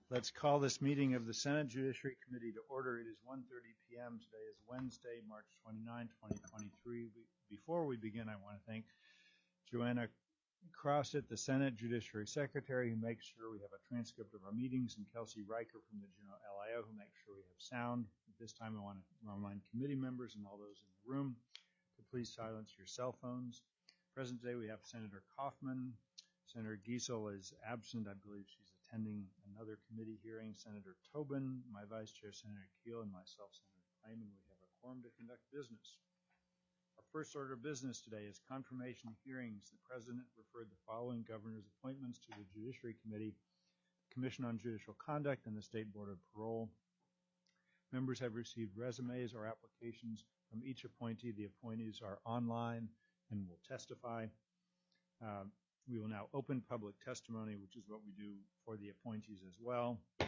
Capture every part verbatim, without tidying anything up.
Let's call this meeting of the Senate Judiciary Committee to order. It is one thirty p.m. Today is Wednesday, March twenty-ninth, twenty twenty-three. We, before we begin, I want to thank Joanna Crossett, the Senate Judiciary Secretary, who makes sure we have a transcript of our meetings, and Kelsey Riker from the Juneau L I O, who makes sure we have sound. At this time, I want to remind committee members and all those in the room to please silence your cell phones. Present today, we have Senator Kaufman. Senator Giesel is absent. I believe she's attending another committee hearing. Senator Tobin, my Vice Chair, Senator Keel, and myself, Senator Kleiman. We have a quorum to conduct business. Our first order of business today is confirmation hearings. The President referred the following governor's appointments to the Judiciary Committee, the Commission on Judicial Conduct, and the State Board of Parole. Members have received resumes or applications from each appointee. The appointees are online and will testify. Uh, We will now open public testimony, which is what we do for the appointees as well. Uh,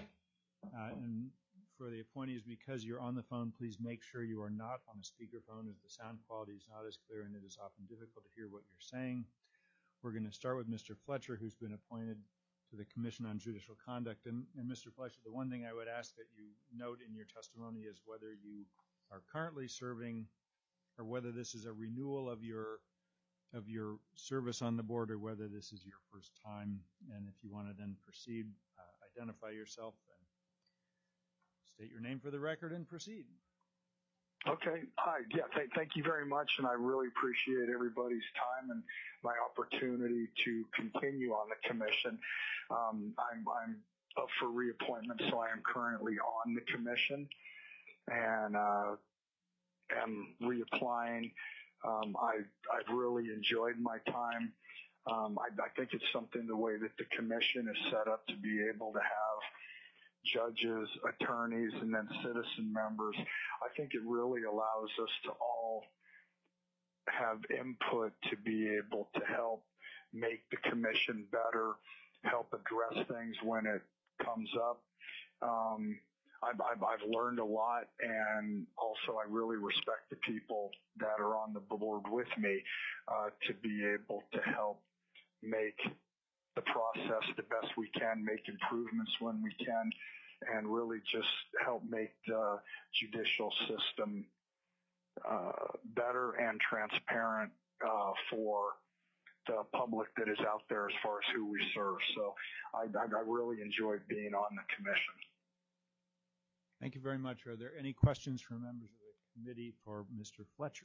and for the appointees, because you're on the phone, please make sure you are not on a speakerphone, as the sound quality is not as clear and it is often difficult to hear what you're saying. We're going to start with Mister Fletcher, who's been appointed to the Commission on Judicial Conduct. And, and Mister Fletcher, the one thing I would ask that you note in your testimony is whether you are currently serving or whether this is a renewal of your of your service on the board, or whether this is your first time. And if you want to then proceed, uh, identify yourself and state your name for the record and proceed. Okay. Hi. Yeah. Th- thank you very much. And I really appreciate everybody's time and my opportunity to continue on the commission. Um, I'm, I'm up for reappointment, so I am currently on the commission and, uh, am reapplying. Um, I, I've really enjoyed my time. Um, I, I think it's something the way that the commission is set up to be able to have judges, attorneys, and then citizen members. I think it really allows us to all have input to be able to help make the commission better, help address things when it comes up. Um, I've, I've, I've learned a lot, and also I really respect the people that are on the board with me uh, to be able to help make the process the best we can, make improvements when we can, and really just help make the judicial system uh, better and transparent uh, for the public that is out there as far as who we serve. So I, I, I really enjoyed being on the commission. Thank you very much. Are there any questions from members of the committee for Mister Fletcher?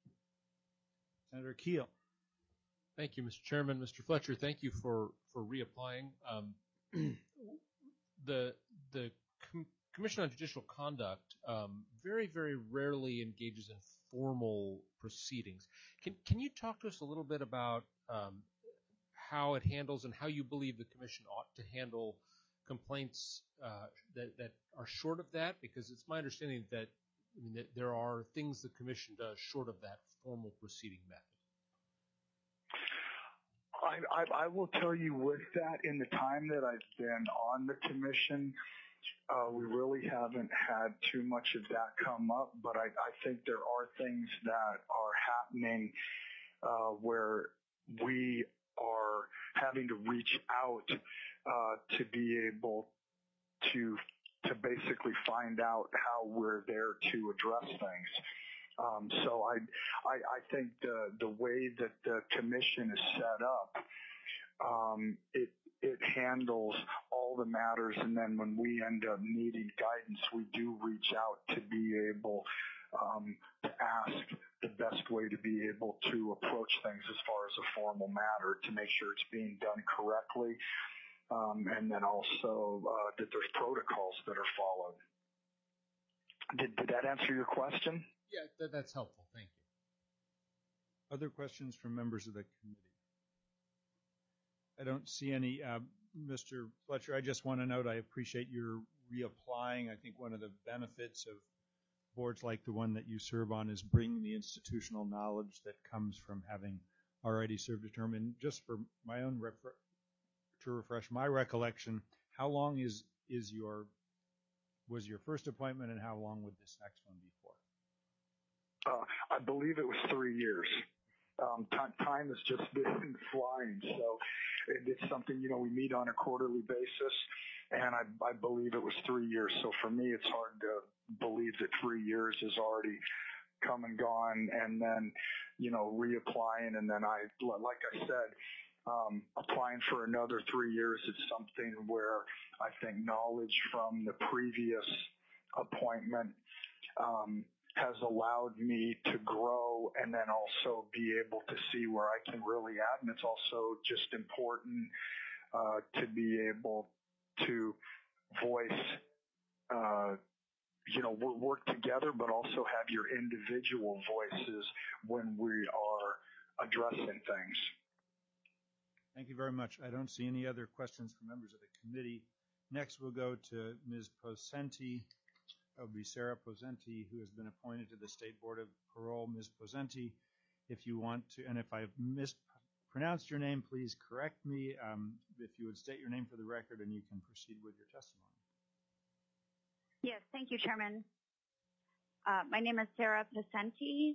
Senator Keel. Thank you, Mister Chairman. Mister Fletcher, thank you for, for reapplying. Um, the the Com- Commission on Judicial Conduct um, very, very rarely engages in formal proceedings. Can can you talk to us a little bit about um, how it handles and how you believe the Commission ought to handle complaints uh, that, that are short of that? Because it's my understanding that, I mean, that there are things the Commission does short of that formal proceeding method. I, I, I will tell you with that, in the time that I've been on the Commission, uh, we really haven't had too much of that come up, but I, I think there are things that are happening uh, where we are having to reach out uh, to be able to to basically find out how we're there to address things. Um, so I, I I think the the way that the commission is set up, um, it it handles all the matters, and then when we end up needing guidance, we do reach out to be able um, to ask the best way to be able to approach things as far as a formal matter, to make sure it's being done correctly, um, and then also uh, that there's protocols that are followed. Did, did that answer your question? Yeah, that, that's helpful. Thank you. Other questions from members of the committee? I don't see any. Uh, Mister Fletcher, I just want to note I appreciate your reapplying. I think one of the benefits of boards like the one that you serve on is bringing the institutional knowledge that comes from having already served a term. And just for my own refer- to refresh my recollection, how long is is your was your first appointment, and how long would this next one be for? Uh, I believe it was three years. um, time, time has just been flying. So it, it's something, you know, we meet on a quarterly basis, and I, I believe it was three years. So for me, it's hard to believe that three years is already come and gone, and then, you know, reapplying. And then I, like I said, um, applying for another three years, it's something where I think knowledge from the previous appointment um, has allowed me to grow and then also be able to see where I can really add. And it's also just important uh, to be able to voice, uh, you know, work together, but also have your individual voices when we are addressing things. Thank you very much. I don't see any other questions from members of the committee. Next, we'll go to Miz Posenti. That would be Sarah Posenti, who has been appointed to the State Board of Parole. Miz Posenti, if you want to, and if I've mispronounced your name, please correct me. Um, if you would state your name for the record, and you can proceed with your testimony. Yes, thank you, Chairman. Uh, my name is Sarah Posenti.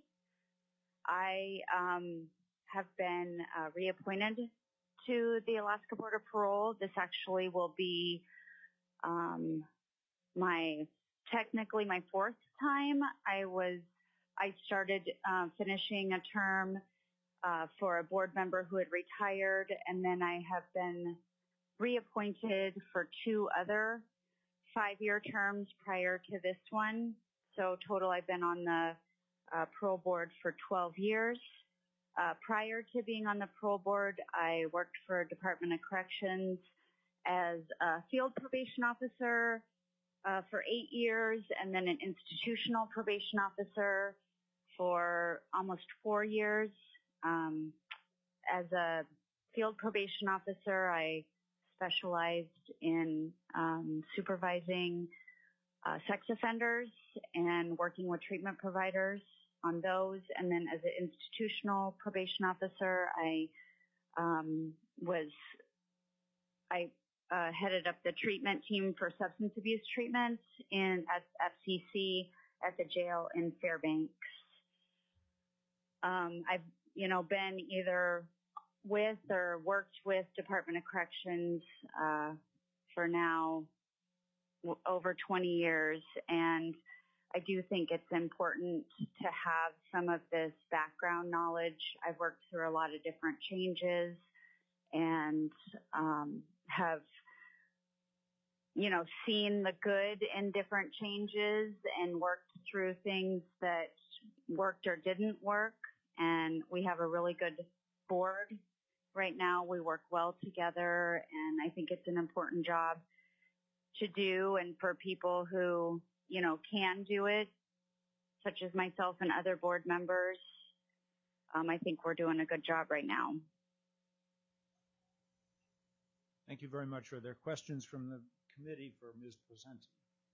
I um, have been uh, reappointed to the Alaska Board of Parole. This actually will be um, my technically my fourth time. I was I started uh, finishing a term uh, for a board member who had retired, and then I have been reappointed for two other five-year terms prior to this one. So total, I've been on the uh, parole board for twelve years. Uh, prior to being on the parole board, I worked for Department of Corrections as a field probation officer uh, for eight years, and then an institutional probation officer for almost four years. Um, as a field probation officer, I specialized in um, supervising uh, sex offenders and working with treatment providers on those. And then as an institutional probation officer, I um, was I uh, headed up the treatment team for substance abuse treatment in at F C C at the jail in Fairbanks. Um, I've you know been either with or worked with Department of Corrections uh, for now w- over twenty years, and I do think it's important to have some of this background knowledge. I've worked through a lot of different changes and um, have, you know, seen the good in different changes and worked through things that worked or didn't work. And we have a really good board right now. We work well together, and I think it's an important job to do. And for people who, you know, can do it, such as myself and other board members, um, I think we're doing a good job right now. Thank you very much. Are there questions from the committee for Miz Posenti?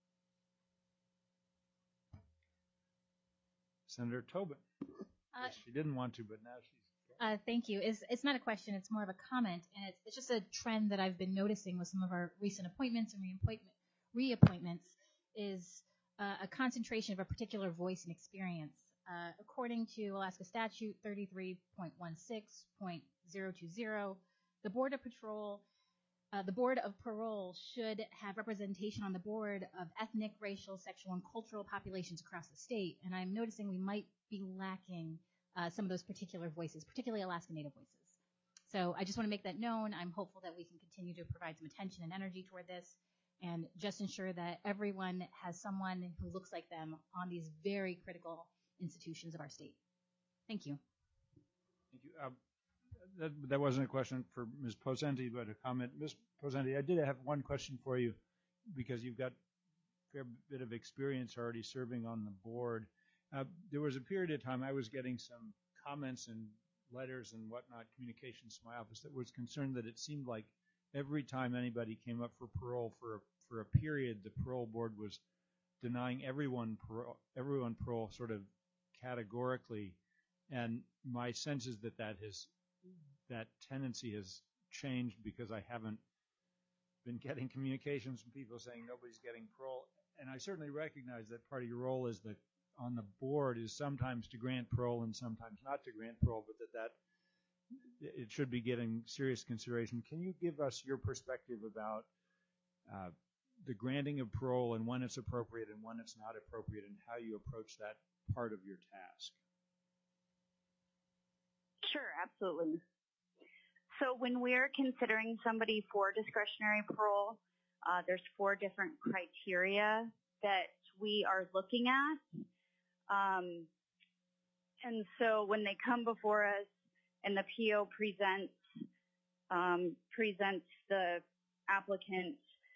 Senator Tobin. Uh, she didn't want to, but now she's. Uh, thank you. It's, it's not a question. It's more of a comment, and it's, it's just a trend that I've been noticing with some of our recent appointments and reappointment, reappointments is uh, a concentration of a particular voice and experience. Uh, according to Alaska Statute thirty-three point sixteen point zero two zero, the Board of Patrol, uh, the Board of Parole should have representation on the board of ethnic, racial, sexual, and cultural populations across the state. And I'm noticing we might be lacking uh, some of those particular voices, particularly Alaska Native voices. So I just want to make that known. I'm hopeful that we can continue to provide some attention and energy toward this, and just ensure that everyone has someone who looks like them on these very critical institutions of our state. Thank you. Thank you. Uh, that, that wasn't a question for Miz Posenti, but a comment. Miz Posenti, I did have one question for you, because you've got a fair bit of experience already serving on the board. Uh, there was a period of time I was getting some comments and letters and whatnot, communications to my office, that was concerned that it seemed like every time anybody came up for parole for a, for a period, the parole board was denying everyone parole, everyone parole sort of categorically. And my sense is that that has, that tendency has changed, because I haven't been getting communications from people saying nobody's getting parole. And I certainly recognize that part of your role as the on the board is sometimes to grant parole and sometimes not to grant parole, but that that it should be getting serious consideration. Can you give us your perspective about uh, the granting of parole and when it's appropriate and when it's not appropriate, and how you approach that part of your task? Sure, absolutely. So when we're considering somebody for discretionary parole, uh, there's four different criteria that we are looking at. Um, and so when they come before us and the P O presents um, presents the applicant,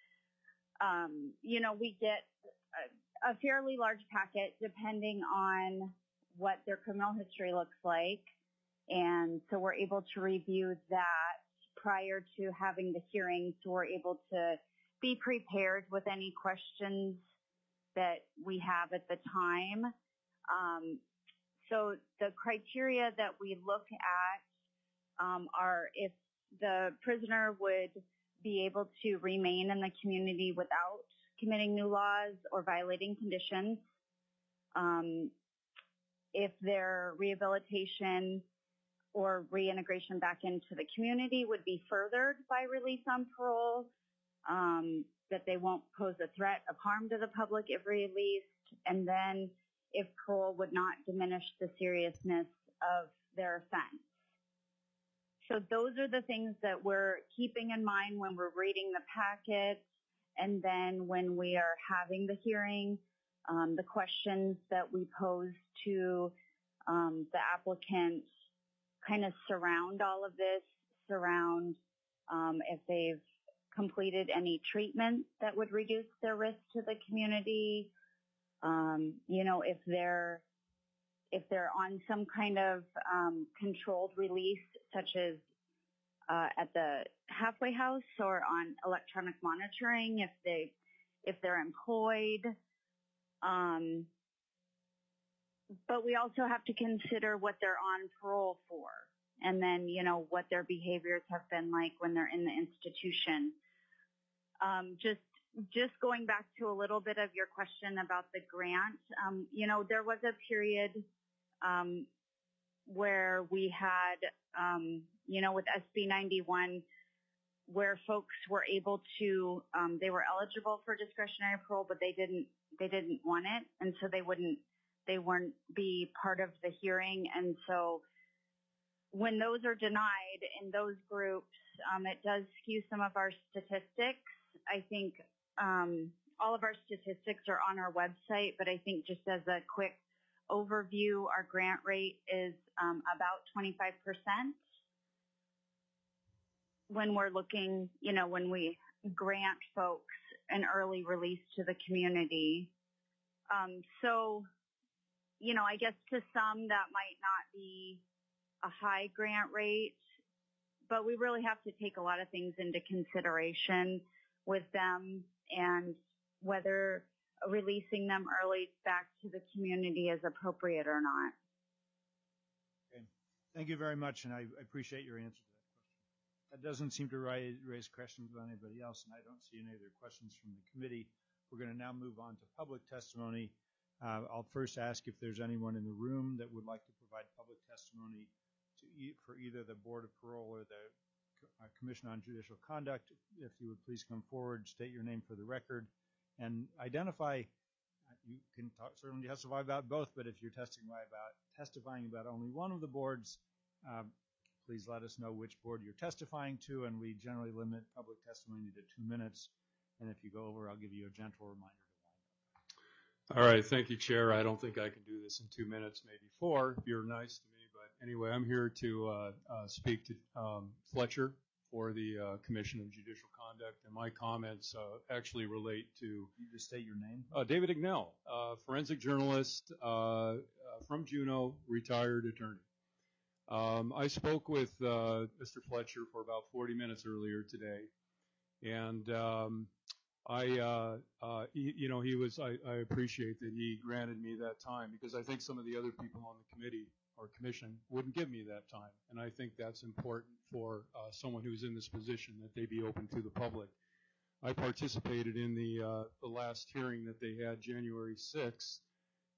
um, you know, we get a, a fairly large packet depending on what their criminal history looks like. And so we're able to review that prior to having the hearing, so we're able to be prepared with any questions that we have at the time. Um, so the criteria that we look at um, are if the prisoner would be able to remain in the community without committing new laws or violating conditions, um, if their rehabilitation or reintegration back into the community would be furthered by release on parole, um, that they won't pose a threat of harm to the public if released, and then if parole would not diminish the seriousness of their offense. So those are the things that we're keeping in mind when we're reading the packet, and then when we are having the hearing, um, the questions that we pose to um, the applicant kind of surround all of this, surround um, if they've completed any treatment that would reduce their risk to the community, um, you know, if they're if they're on some kind of um, controlled release, such as uh, at the halfway house or on electronic monitoring, if they if they're employed. Um, But we also have to consider what they're on parole for, and then, you know, what their behaviors have been like when they're in the institution. Um, just, just going back to a little bit of your question about the grant, um, you know, there was a period um, where we had, um, you know, with S B ninety-one, where folks were able to, um, they were eligible for discretionary parole, but they didn't, they didn't want it, and so they wouldn't. They weren't be part of the hearing. And so when those are denied in those groups, um, it does skew some of our statistics. I think um, all of our statistics are on our website, but I think just as a quick overview, our grant rate is um, about twenty-five percent when we're looking, you know, when we grant folks an early release to the community. Um, so You know, I guess to some that might not be a high grant rate, but we really have to take a lot of things into consideration with them and whether releasing them early back to the community is appropriate or not. Okay. Thank you very much, and I appreciate your answer to that question. That doesn't seem to raise questions with anybody else, and I don't see any other questions from the committee. We're going to now move on to public testimony. Uh, I'll first ask if there's anyone in the room that would like to provide public testimony to e for either the Board of Parole or the uh, Commission on Judicial Conduct. If you would please come forward, state your name for the record, and identify. You can talk, certainly testify about both, but if you're testifying about testifying about only one of the boards, uh, please let us know which board you're testifying to, and we generally limit public testimony to two minutes. And if you go over, I'll give you a gentle reminder. All right, thank you, Chair. I don't think I can do this in two minutes, maybe four, if you're nice to me. But anyway, I'm here to uh, uh, speak to um, Fletcher for the uh, Commission of Judicial Conduct, and my comments uh, actually relate to. You just state your name. Uh, David Ignell, uh, forensic journalist uh, uh, from Juneau, retired attorney. Um, I spoke with uh, Mister Fletcher for about forty minutes earlier today, and um, I, uh, uh, he, you know, he was, I, I appreciate that he granted me that time, because I think some of the other people on the committee or commission wouldn't give me that time. And I think that's important for uh, someone who's in this position, that they be open to the public. I participated in the, uh, the last hearing that they had January sixth,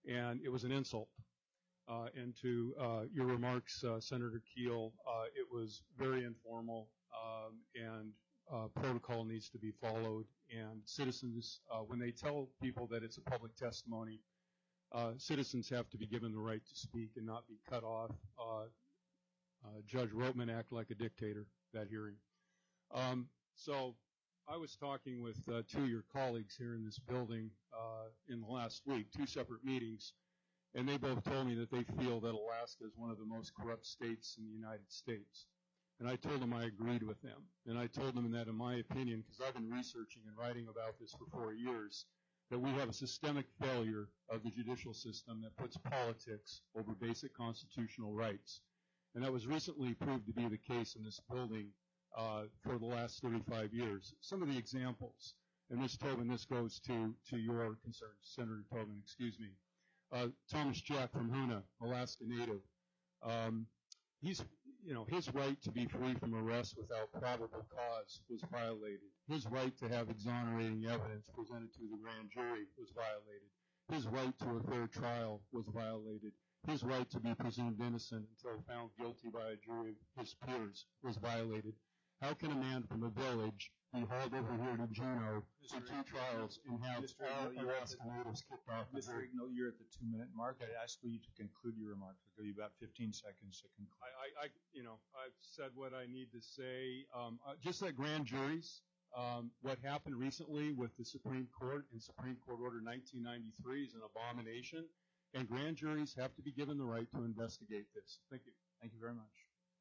and it was an insult. Uh, and to uh, your remarks, uh, Senator Keel, uh, it was very informal, um, and uh, protocol needs to be followed. And citizens, uh, when they tell people that it's a public testimony, uh, citizens have to be given the right to speak and not be cut off. Uh, uh, Judge Rotman acted like a dictator that hearing. Um, so I was talking with uh, two of your colleagues here in this building uh, in the last week, two separate meetings. And they both told me that they feel that Alaska is one of the most corrupt states in the United States. And I told them I agreed with them. And I told them that in my opinion, because I've been researching and writing about this for four years, that we have a systemic failure of the judicial system that puts politics over basic constitutional rights. And that was recently proved to be the case in this building uh, for the last thirty-five years. Some of the examples, and Miz Tobin, this goes to, to your concerns, Senator Tobin, excuse me. Uh, Thomas Jack from Hoonah, Alaska Native. Um, he's, you know, his right to be free from arrest without probable cause was violated. His right to have exonerating evidence presented to the grand jury was violated. His right to a fair trial was violated. His right to be presumed innocent until found guilty by a jury of his peers was violated. How can a man from a village be hauled over here to Juneau for two trials and have Mister all Ignell, you're at Alaska the- natives kicked off the Mister jury? Ignell, you're at the two-minute mark. I'd ask for you to conclude your remarks. I'll give you about fifteen seconds to conclude. I, I, I, you know, I've said what I need to say. Um, uh, just like grand juries, um, what happened recently with the Supreme Court and Supreme Court Order nineteen ninety-three is an abomination, and grand juries have to be given the right to investigate this. Thank you. Thank you very much.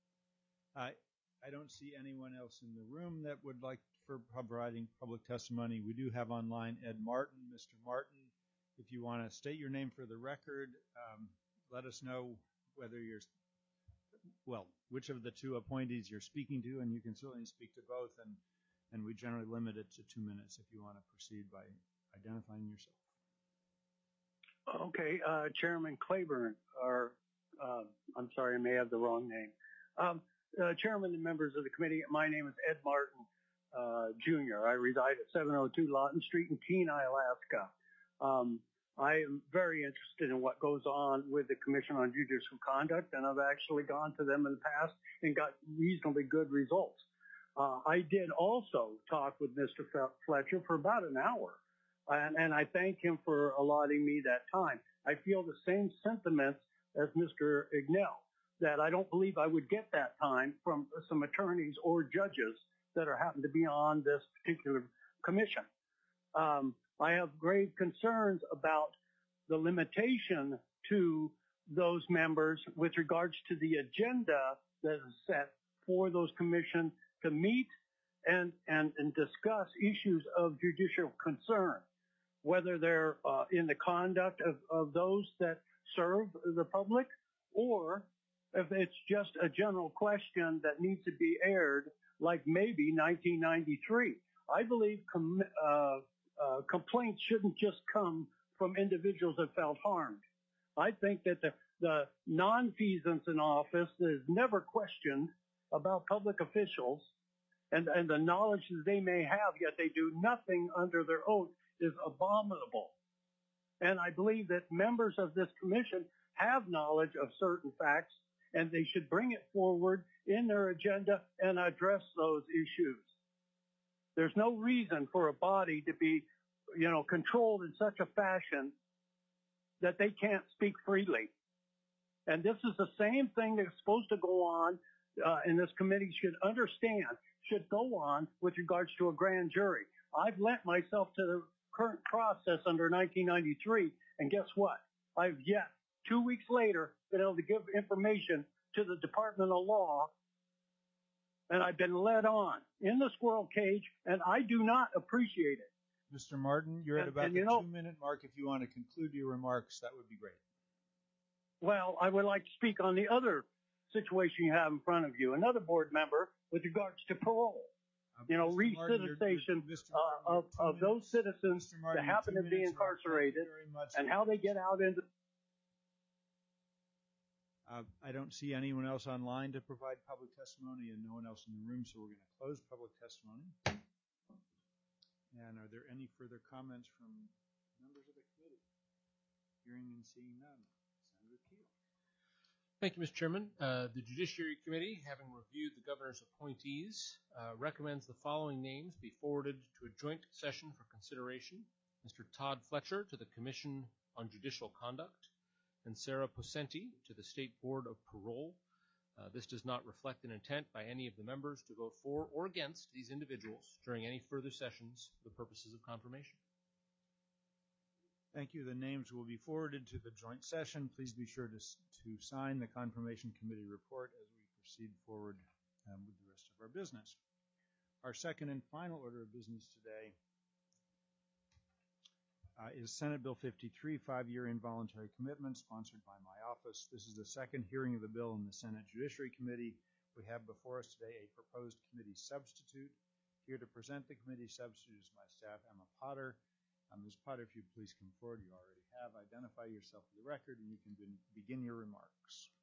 I I don't see anyone else in the room that would like for providing public testimony. We do have online Ed Martin. Mister Martin, if you want to state your name for the record, um, let us know whether you're, well, which of the two appointees you're speaking to, and you can certainly speak to both, and, and we generally limit it to two minutes if you want to proceed by identifying yourself. Okay, uh, Chairman Claiborne, or uh, I'm sorry, I may have the wrong name. Um, uh, Chairman and members of the committee, my name is Ed Martin, uh, Junior I reside at seven oh two Lawton Street in Kenai, Alaska. Um, I am very interested in what goes on with the Commission on Judicial Conduct, and I've actually gone to them in the past and got reasonably good results. Uh, I did also talk with Mister Fletcher for about an hour. And, and I thank him for allotting me that time. I feel the same sentiments as Mister Ignell, that I don't believe I would get that time from some attorneys or judges that are happen to be on this particular commission. Um, I have grave concerns about the limitation to those members with regards to the agenda that is set for those commissions to meet and, and, and discuss issues of judicial concern, whether they're uh, in the conduct of, of those that serve the public, or if it's just a general question that needs to be aired, like maybe nineteen ninety-three. I believe com- uh, uh, complaints shouldn't just come from individuals that felt harmed. I think that the, the non-feasance in office that is never questioned about public officials and, and the knowledge that they may have, yet they do nothing under their oath, is abominable. And I believe that members of this commission have knowledge of certain facts, and they should bring it forward in their agenda and address those issues. There's no reason for a body to be, you know, controlled in such a fashion that they can't speak freely. And this is the same thing that's supposed to go on, uh, and this committee should understand, should go on with regards to a grand jury. I've lent myself to the current process under nineteen ninety-three, and guess what? I've yet, two weeks later, been able to give information to the Department of Law, and I've been led on in the squirrel cage, and I do not appreciate it. Mister Martin, you're And- at about and the you know- two-minute mark. If you want to conclude your remarks, that would be great. Well, I would like to speak on the other situation you have in front of you, another board member with regards to parole. Uh, You know, Mister Martin, you're- you're- recidentization Mister uh, Martin, you're of, two of those minutes. citizens Mister Martin, that you're happen two to be minutes are up. Thank you incarcerated very much. and how they get out into. Uh, I don't see anyone else online to provide public testimony, and no one else in the room, so we're going to close public testimony. And are there any further comments from members of the committee? Hearing and seeing none. Senator Keel. Thank you, Mister Chairman. Uh, the Judiciary Committee, having reviewed the governor's appointees, uh, recommends the following names be forwarded to a joint session for consideration. Mister Todd Fletcher to the Commission on Judicial Conduct, and Sarah Posenti to the State Board of Parole. Uh, this does not reflect an intent by any of the members to vote for or against these individuals during any further sessions for the purposes of confirmation. Thank you. The names will be forwarded to the joint session. Please be sure to, to sign the Confirmation Committee report as we proceed forward um, with the rest of our business. Our second and final order of business today Uh, is Senate Bill fifty-three, five-year involuntary commitment, sponsored by my office. This is the second hearing of the bill in the Senate Judiciary Committee. We have before us today a proposed committee substitute. Here to present the committee substitute is my staff, Emma Potter. Um, Miz Potter, if you'd please come forward. You already have. Identify yourself for the record, and you can be begin your remarks.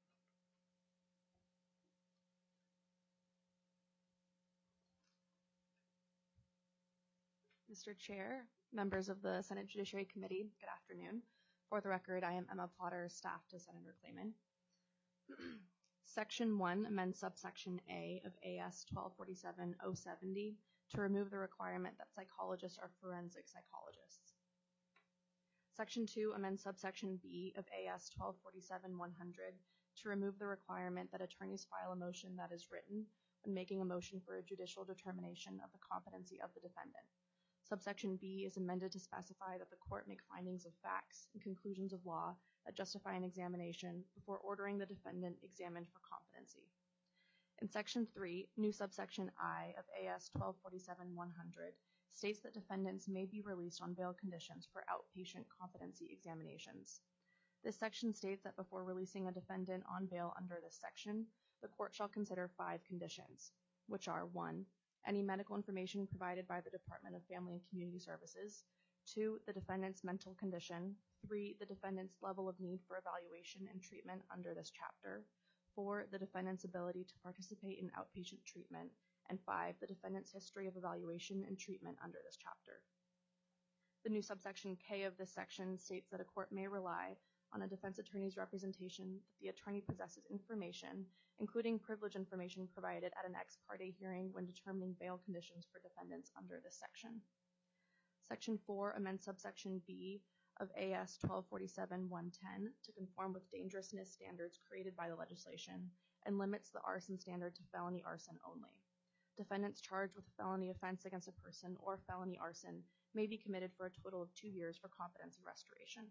Mister Chair, members of the Senate Judiciary Committee, good afternoon. For the record, I am Emma Potter, staff to Senator Clayman. Section one amends subsection A of A S twelve forty-seven oh seventy to remove the requirement that psychologists are forensic psychologists. Section two amends subsection B of A S twelve forty-seven one hundred to remove the requirement that attorneys file a motion that is written when making a motion for a judicial determination of the competency of the defendant. Subsection B is amended to specify that the court make findings of facts and conclusions of law that justify an examination before ordering the defendant examined for competency. In Section three, new subsection I of A S twelve forty-seven one hundred states that defendants may be released on bail conditions for outpatient competency examinations. This section states that before releasing a defendant on bail under this section, the court shall consider five conditions, which are one, any medical information provided by the Department of Family and Community Services, two, the defendant's mental condition, three, the defendant's level of need for evaluation and treatment under this chapter, four, the defendant's ability to participate in outpatient treatment, and five, the defendant's history of evaluation and treatment under this chapter. The new subsection K of this section states that a court may rely on a defense attorney's representation that the attorney possesses information, including privilege information provided at an ex parte hearing when determining bail conditions for defendants under this section. Section four amends subsection B of A S twelve forty-seven one ten to conform with dangerousness standards created by the legislation and limits the arson standard to felony arson only. Defendants charged with a felony offense against a person or felony arson may be committed for a total of two years for competency restoration.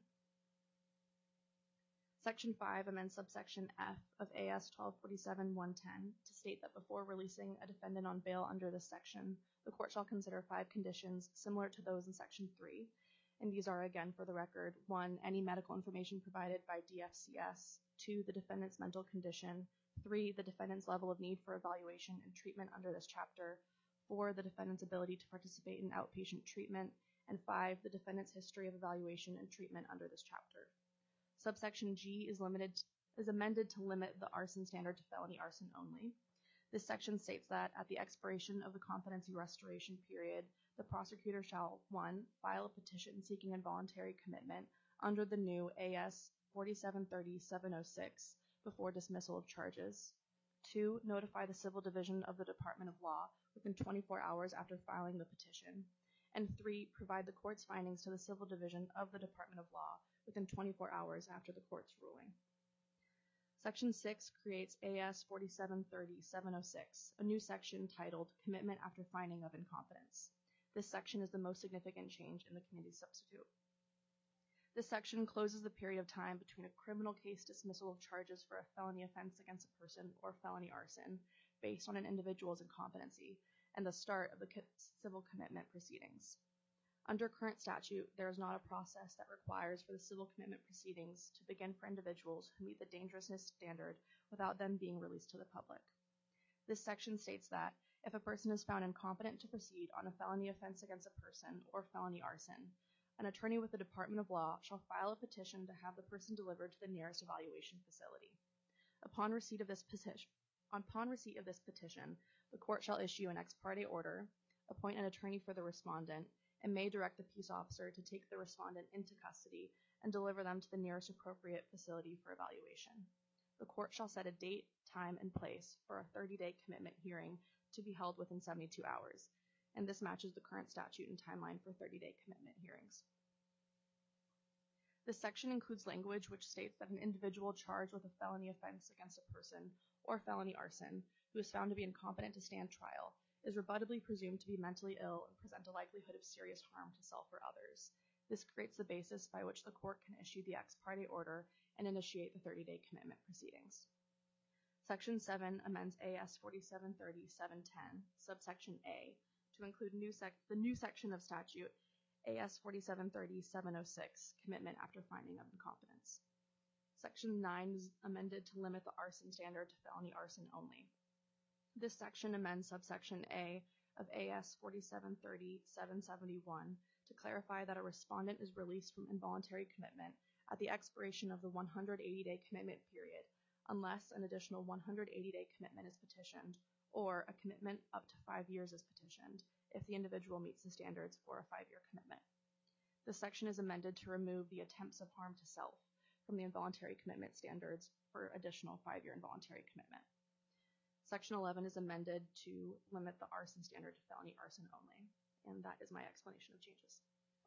Section five amends subsection F of A S twelve forty-seven one ten to state that before releasing a defendant on bail under this section, the court shall consider five conditions similar to those in Section three, and these are, again, for the record, one, any medical information provided by D F C S, two, the defendant's mental condition, three, the defendant's level of need for evaluation and treatment under this chapter, four, the defendant's ability to participate in outpatient treatment, and five, the defendant's history of evaluation and treatment under this chapter. Subsection G is limited is amended to limit the arson standard to felony arson only. This section states that at the expiration of the competency restoration period, the prosecutor shall, one, file a petition seeking involuntary commitment under the new A S forty-seven thirty dash seven oh six before dismissal of charges, two, notify the Civil Division of the Department of Law within twenty-four hours after filing the petition, and three, provide the court's findings to the Civil Division of the Department of Law within twenty-four hours after the court's ruling. Section six creates A S forty-seven thirty dash seven oh six, a new section titled Commitment After Finding of Incompetence. This section is the most significant change in the committee substitute. This section closes the period of time between a criminal case dismissal of charges for a felony offense against a person or felony arson based on an individual's incompetency and the start of the civil commitment proceedings. Under current statute, there is not a process that requires for the civil commitment proceedings to begin for individuals who meet the dangerousness standard without them being released to the public. This section states that if a person is found incompetent to proceed on a felony offense against a person or felony arson, an attorney with the Department of Law shall file a petition to have the person delivered to the nearest evaluation facility. Upon receipt of this petition, upon receipt of this petition, the court shall issue an ex parte order, appoint an attorney for the respondent, and may direct the peace officer to take the respondent into custody and deliver them to the nearest appropriate facility for evaluation. The court shall set a date, time, and place for a thirty-day commitment hearing to be held within seventy-two hours, and this matches the current statute and timeline for thirty-day commitment hearings. This section includes language which states that an individual charged with a felony offense against a person or felony arson who is found to be incompetent to stand trial is rebuttably presumed to be mentally ill and present a likelihood of serious harm to self or others. This creates the basis by which the court can issue the ex parte order and initiate the thirty-day commitment proceedings. Section seven amends A S forty-seven thirty dash seven ten, subsection A, to include new sec- the new section of statute A S forty-seven thirty dash seven oh six, commitment after finding of incompetence. Section nine is amended to limit the arson standard to felony arson only. This section amends subsection A of A S forty-seven thirty dash seven seventy-one to clarify that a respondent is released from involuntary commitment at the expiration of the one hundred eighty day commitment period, unless an additional one hundred eighty day commitment is petitioned, or a commitment up to five years is petitioned, if the individual meets the standards for a five-year commitment. This section is amended to remove the attempts of harm to self from the involuntary commitment standards for additional five-year involuntary commitment. Section eleven is amended to limit the arson standard to felony arson only, and that is my explanation of changes.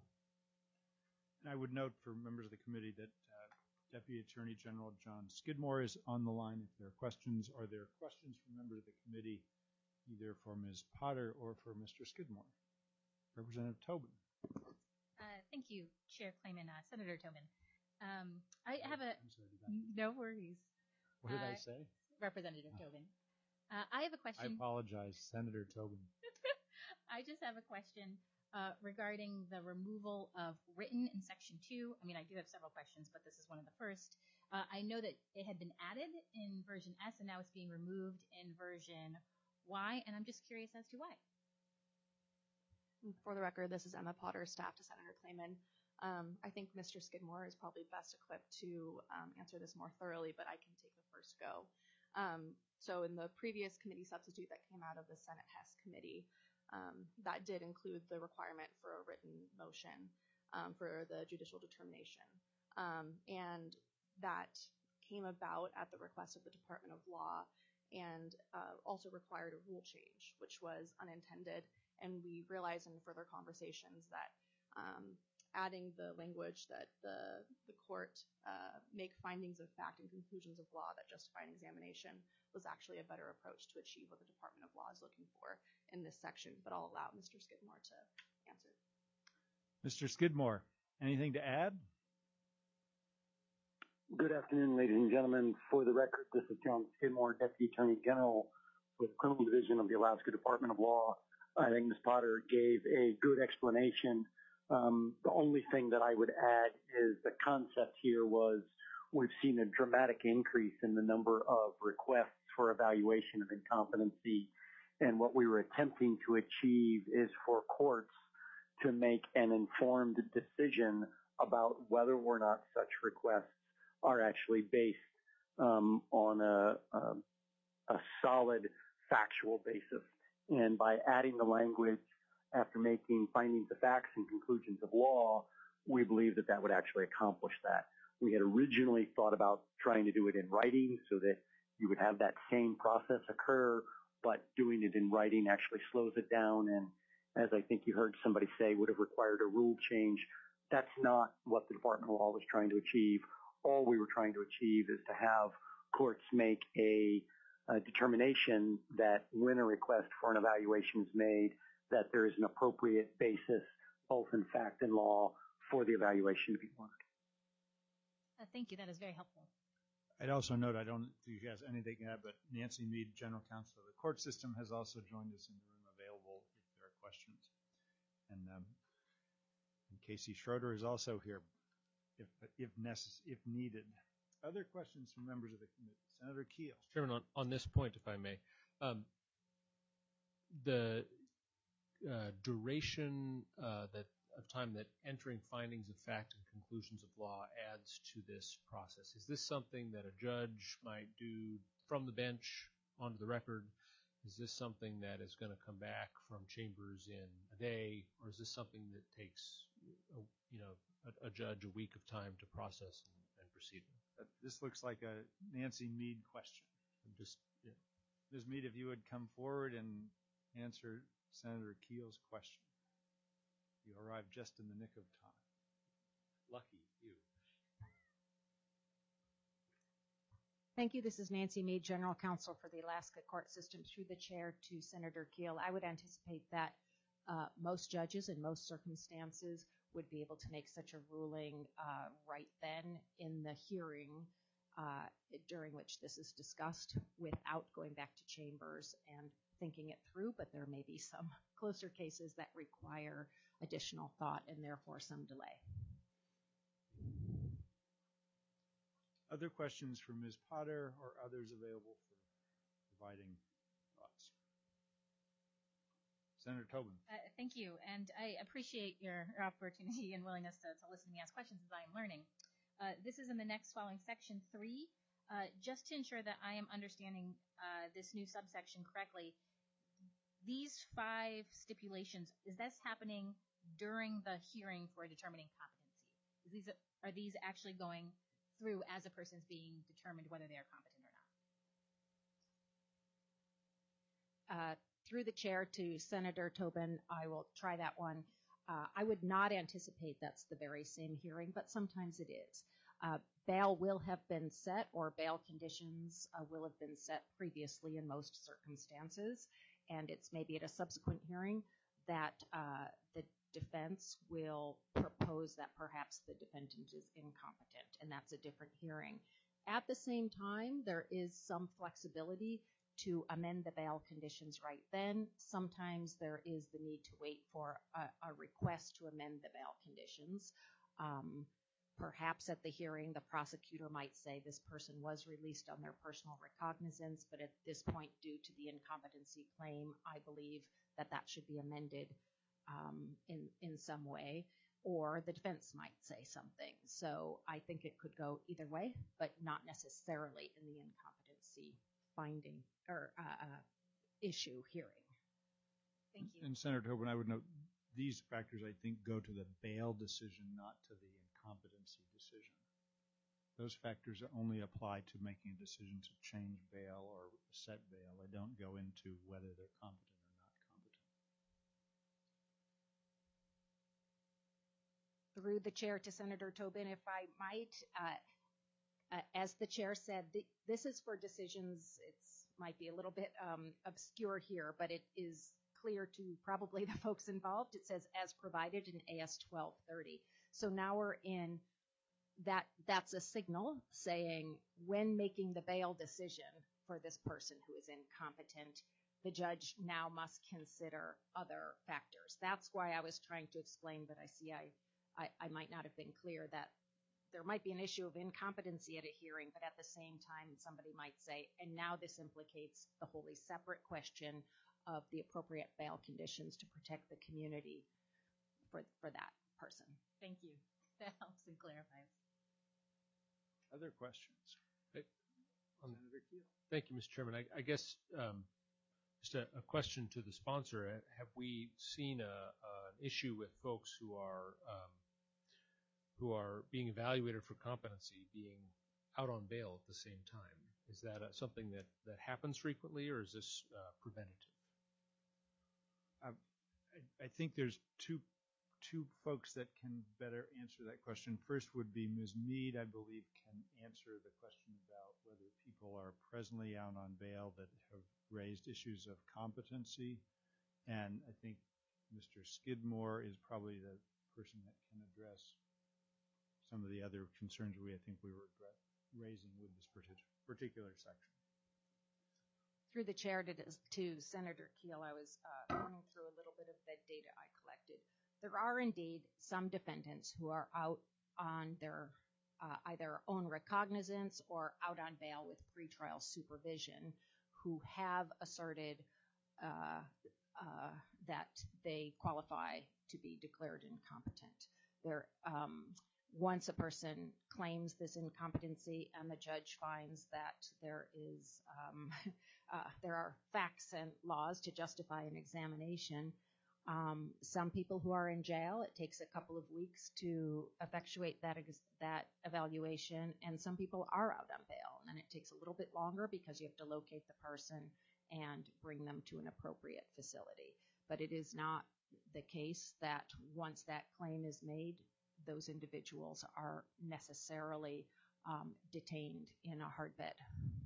And I would note for members of the committee that uh, Deputy Attorney General John Skidmore is on the line if there are questions. Are there questions from members of the committee, either for Miz Potter or for Mister Skidmore? Representative Tobin. Uh, thank you, Chair Clayman, uh, Senator Tobin. Um, I have a I'm sorry, did I- no worries, What did I Uh, say? Representative Tobin. Uh, I have a I question. apologize, Senator Tobin. I just have a question uh, regarding the removal of written in section two. I mean, I do have several questions, but this is one of the first. Uh, I know that it had been added in version S, and now it's being removed in version Y, and I'm just curious as to why. For the record, this is Emma Potter, staff to Senator Clayman. Um, I think Mister Skidmore is probably best equipped to um, answer this more thoroughly, but I can take the first go. Um, so in the previous committee substitute that came out of the Senate Hess committee, um, that did include the requirement for a written motion um, for the judicial determination. Um, and that came about at the request of the Department of Law and uh, also required a rule change, which was unintended. And we realized in further conversations that um, adding the language that the, the court uh, make findings of fact and conclusions of law that justify an examination was actually a better approach to achieve what the Department of Law is looking for in this section. But I'll allow Mister Skidmore to answer. Mister Skidmore, anything to add? Good afternoon, ladies and gentlemen. For the record, this is John Skidmore, Deputy Attorney General for the Criminal Division of the Alaska Department of Law. I think Miz Potter gave a good explanation. Um, the only thing that I would add is the concept here was we've seen a dramatic increase in the number of requests for evaluation of incompetency. And what we were attempting to achieve is for courts to make an informed decision about whether or not such requests are actually based um, on a, a, a solid factual basis. And by adding the language after making findings of facts and conclusions of law, we believe that that would actually accomplish that. We had originally thought about trying to do it in writing so that you would have that same process occur, but doing it in writing actually slows it down, and as I think you heard somebody say, would have required a rule change. That's not what the Department of Law was trying to achieve. All we were trying to achieve is to have courts make a, a determination that when a request for an evaluation is made, that there is an appropriate basis, both in fact and law, for the evaluation to be ordered. Uh, thank you. That is very helpful. I'd also note, I don't think you guys anything to add, but Nancy Mead, General Counsel of the Court System, has also joined us in the room, available if there are questions. And, um, and Casey Schroeder is also here, if if necess- if needed. Other questions from members of the committee? Senator Keel. Chairman, on, on this point, if I may, um, the uh, duration uh, that of time that entering findings of fact and conclusions of law adds to this process. Is this something that a judge might do from the bench onto the record Is this something that is going to come back from chambers in a day, or is this something that takes, a, you know, a, a judge a week of time to process and, and proceed? Uh, This looks like a Nancy Mead question. I'm just, you know, Miz Mead, if you would come forward and answer Senator Keel's question. You arrived just in the nick of time. lucky you. Thank you. This is Nancy Mead, General Counsel for the Alaska Court System. Through the chair to Senator Keel, I would anticipate that uh, most judges in most circumstances would be able to make such a ruling uh, right then in the hearing uh, during which this is discussed without going back to chambers and thinking it through, but there may be some closer cases that require additional thought and therefore some delay. Other questions for Miz Potter or others available for providing thoughts? Senator Tobin. Uh, thank you, and I appreciate your, your opportunity and willingness to, to listen to me ask questions as I am learning. Uh, this is in the next following section three. Uh, just to ensure that I am understanding uh, this new subsection correctly, these five stipulations, is this happening during the hearing for determining competency? Is these, are these actually going through as a person's being determined whether they are competent or not? Uh, through the chair to Senator Tobin, I will try that one. Uh, I would not anticipate that's the very same hearing, but sometimes it is. Uh, bail will have been set, or bail conditions uh, will have been set previously in most circumstances, and it's maybe at a subsequent hearing that uh, the defense will propose that perhaps the defendant is incompetent, and that's a different hearing. At the same time, there is some flexibility to amend the bail conditions right then. Sometimes there is the need to wait for a, a request to amend the bail conditions. Um, perhaps at the hearing, the prosecutor might say this person was released on their personal recognizance, but at this point, due to the incompetency claim, I believe that that should be amended um, in, in some way, or the defense might say something. So I think it could go either way, but not necessarily in the incompetency finding or uh, uh, issue hearing. Thank you. And Senator Tobin, I would note these factors, I think, go to the bail decision, not to the incompetency decision. Those factors only apply to making a decision to change bail or set bail. They don't go into whether they're competent or not competent. Through the chair to Senator Tobin, if I might, uh, uh, as the chair said, the, this is for decisions. It's might be a little bit um, obscure here, but it is clear to probably the folks involved. It says as provided in A S twelve thirty. So now we're in that. That's a signal saying when making the bail decision for this person who is incompetent, the judge now must consider other factors. That's why I was trying to explain, but I see I, I, I might not have been clear that there might be an issue of incompetency at a hearing, but at the same time, somebody might say, and now this implicates the wholly separate question of the appropriate bail conditions to protect the community for, for that person. Thank you. That helps and clarifies. Other questions? Hey, um, Senator Keel. Thank you, Mister Chairman. I, I guess um, just a, a question to the sponsor. Have we seen a, a, an issue with folks who are um, who are being evaluated for competency being out on bail at the same time? Is that uh, something that, that happens frequently, or is this uh, preventative? Uh, I, I think there's two two folks that can better answer that question. First would be Miz Mead, I believe, can answer the question about whether people are presently out on bail that have raised issues of competency. And I think Mister Skidmore is probably the person that can address some of the other concerns we, I think, we were raising with this particular section. Through the chair to, to Senator Keel, I was uh, running through a little bit of the data I collected. There are indeed some defendants who are out on their uh, either own recognizance or out on bail with pretrial supervision who have asserted uh, uh, that they qualify to be declared incompetent. There, um, once a person claims this incompetency and the judge finds that there is um, uh, there are facts and laws to justify an examination, um, some people who are in jail, it takes a couple of weeks to effectuate that ex- that evaluation, and some people are out on bail, and then it takes a little bit longer because you have to locate the person and bring them to an appropriate facility. But it is not the case that once that claim is made, those individuals are necessarily um, detained in a hard bed.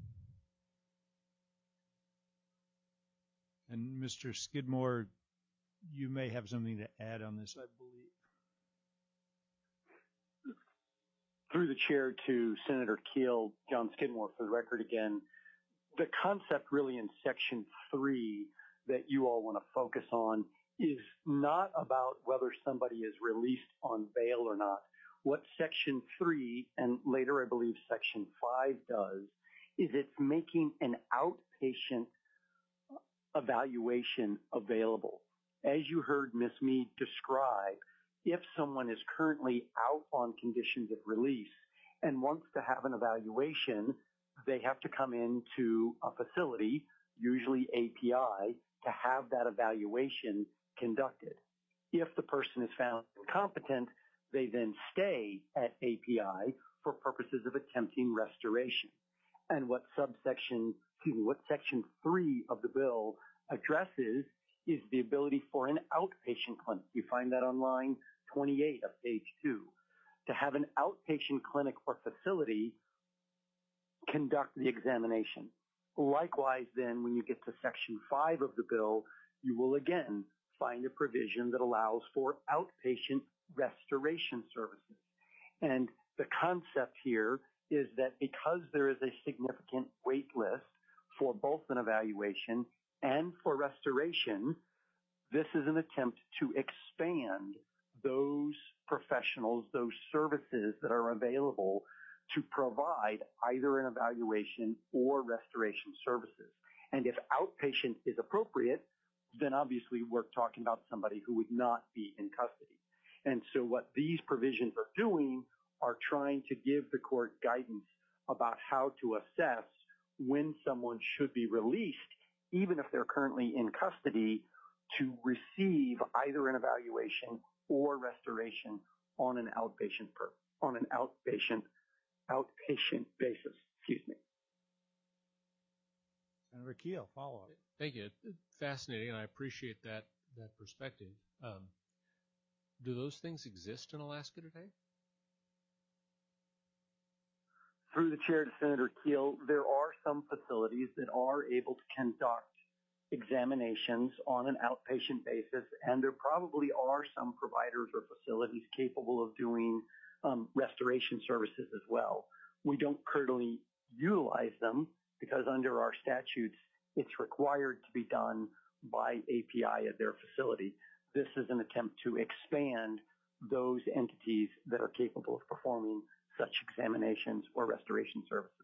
And Mister Skidmore, you may have something to add on this, I believe. Through the chair to Senator Keel, John Skidmore, for the record again, the concept really in Section three that you all want to focus on is not about whether somebody is released on bail or not. What Section three, and later I believe Section five does, is it's making an outpatient evaluation available. As you heard Miz Mead describe, if someone is currently out on conditions of release and wants to have an evaluation, they have to come into a facility, usually A P I, to have that evaluation conducted. If the person is found incompetent, they then stay at A P I for purposes of attempting restoration. And what subsection, excuse me, what section three of the bill addresses is the ability for an outpatient clinic. You find that on line twenty-eight of page two. To have an outpatient clinic or facility conduct the examination. Likewise, then, when you get to section five of the bill, you will again find a provision that allows for outpatient restoration services. And the concept here is that because there is a significant wait list for both an evaluation and for restoration, this is an attempt to expand those professionals, those services that are available to provide either an evaluation or restoration services. And if outpatient is appropriate, then obviously we're talking about somebody who would not be in custody. And so what these provisions are doing are trying to give the court guidance about how to assess when someone should be released, even if they're currently in custody, to receive either an evaluation or restoration on an outpatient per, on an outpatient outpatient basis. Excuse me. Senator Keel, follow up. Thank you. Fascinating, and I appreciate that that perspective. Um, do those things exist in Alaska today? Through the chair to Senator Keel, there are some facilities that are able to conduct examinations on an outpatient basis, and there probably are some providers or facilities capable of doing um, restoration services as well. We don't currently utilize them because under our statutes, it's required to be done by A P I at their facility. This is an attempt to expand those entities that are capable of performing such examinations or restoration services.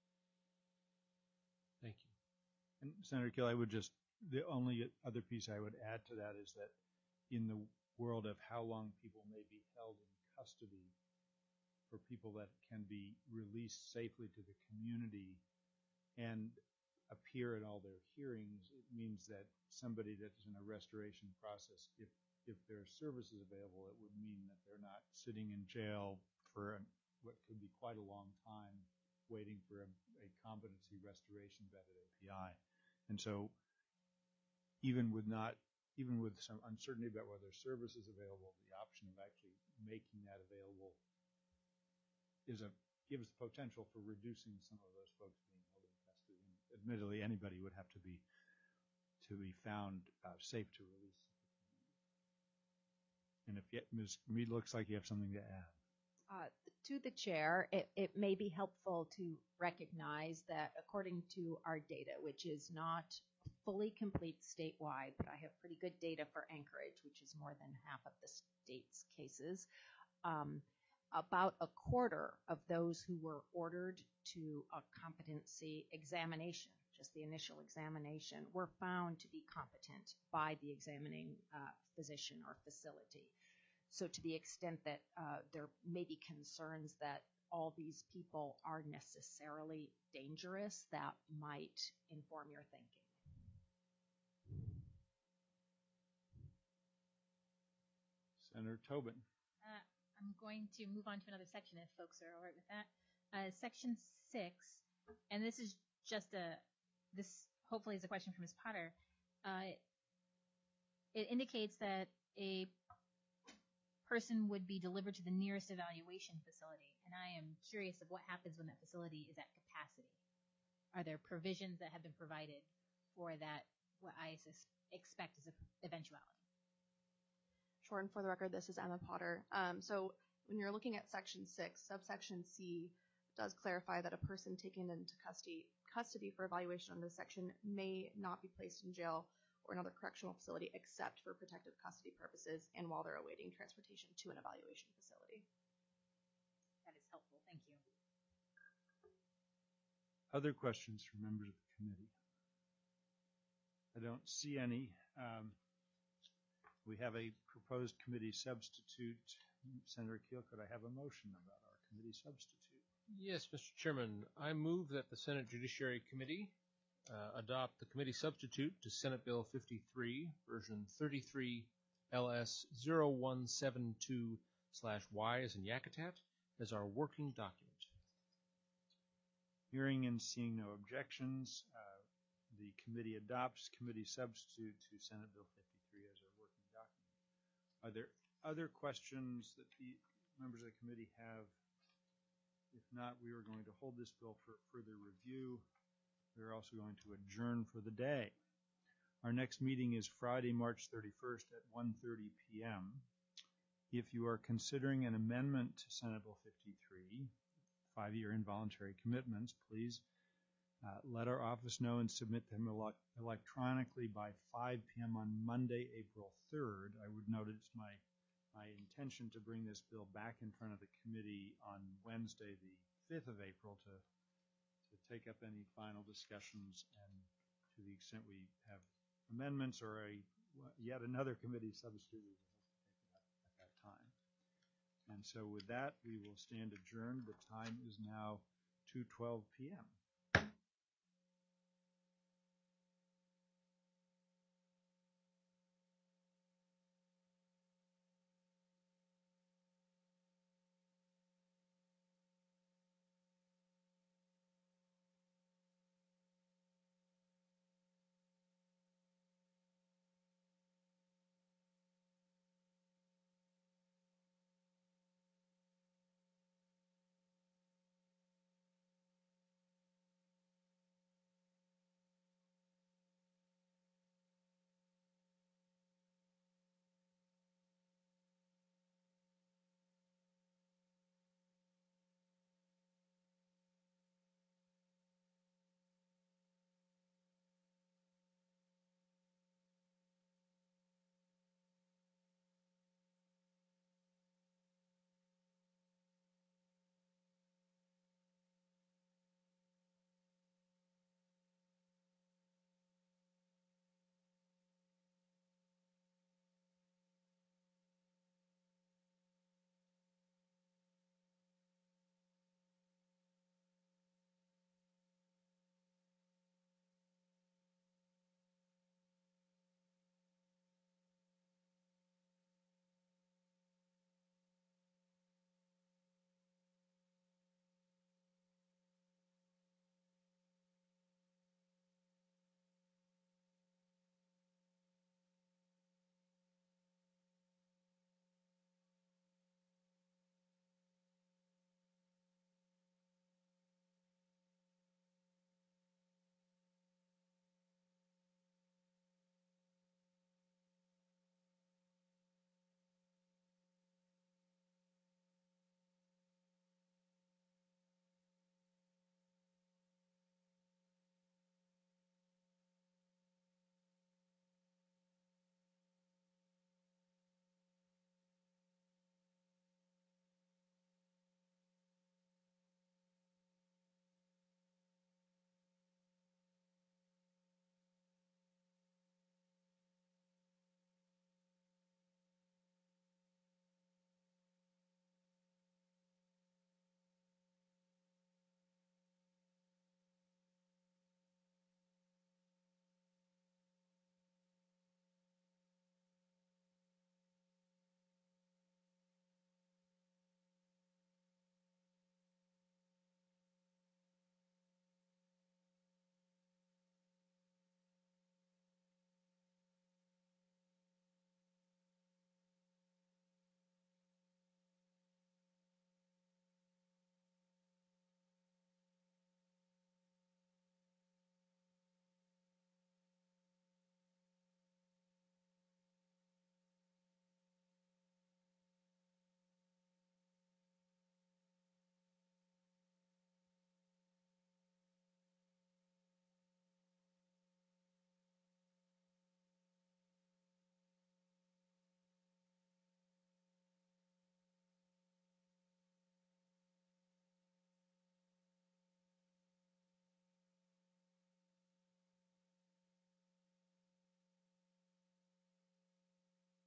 Thank you. And Senator Keel, I would just, the only other piece I would add to that is that in the world of how long people may be held in custody, for people that can be released safely to the community and appear in all their hearings, it means that somebody that's in a restoration process, if if there are services available, it would mean that they're not sitting in jail for an, what could be quite a long time waiting for a, a competency restoration vet at A P I. And so even with not, even with some uncertainty about whether service is available, the option of actually making that available is a gives the potential for reducing some of those folks being held in custody. And admittedly, anybody would have to be to be found uh, safe to release. And if yet, Miz Mead, looks like you have something to add. Uh, to the chair, it, it may be helpful to recognize that according to our data, which is not fully complete statewide, but I have pretty good data for Anchorage, which is more than half of the state's cases, um, about a quarter of those who were ordered to a competency examination, just the initial examination, were found to be competent by the examining uh, physician or facility. So to the extent that uh, there may be concerns that all these people are necessarily dangerous, that might inform your thinking. Senator Tobin. Uh, I'm going to move on to another section if folks are all right with that. Uh, section six, and this is just a, this hopefully is a question from Miz Potter. Uh, it indicates that a person would be delivered to the nearest evaluation facility. And I am curious of what happens when that facility is at capacity. Are there provisions that have been provided for that, what I sus- expect is an eventuality? Sure, and for the record, this is Emma Potter. Um, so when you're looking at section six, subsection C does clarify that a person taken into custody, custody for evaluation under this section may not be placed in jail or another correctional facility except for protective custody purposes and while they're awaiting transportation to an evaluation facility. That is helpful. Thank you. Other questions from members of the committee? I don't see any. Um, we have a proposed committee substitute. Senator Keel, could I have a motion about our committee substitute? Yes, Mister Chairman. I move that the Senate Judiciary Committee Uh, adopt the committee substitute to Senate Bill fifty-three, version thirty-three L S zero one seven two slash Y as in Yakutat, as our working document. Hearing and seeing no objections, uh, the committee adopts committee substitute to Senate Bill fifty-three as our working document. Are there other questions that the members of the committee have? If not, we are going to hold this bill for further review. We're also going to adjourn for the day. Our next meeting is Friday, March thirty-first at one thirty p.m. If you are considering an amendment to Senate Bill fifty-three, five-year involuntary commitments, please uh, let our office know and submit them ele- electronically by five p.m. on Monday, April third. I would note it's my, my intention to bring this bill back in front of the committee on Wednesday, the fifth of April, to to take up any final discussions, and to the extent we have amendments or a yet another committee substitute, we will have to take it up at that time. And so with that, we will stand adjourned. The time is now two twelve p.m.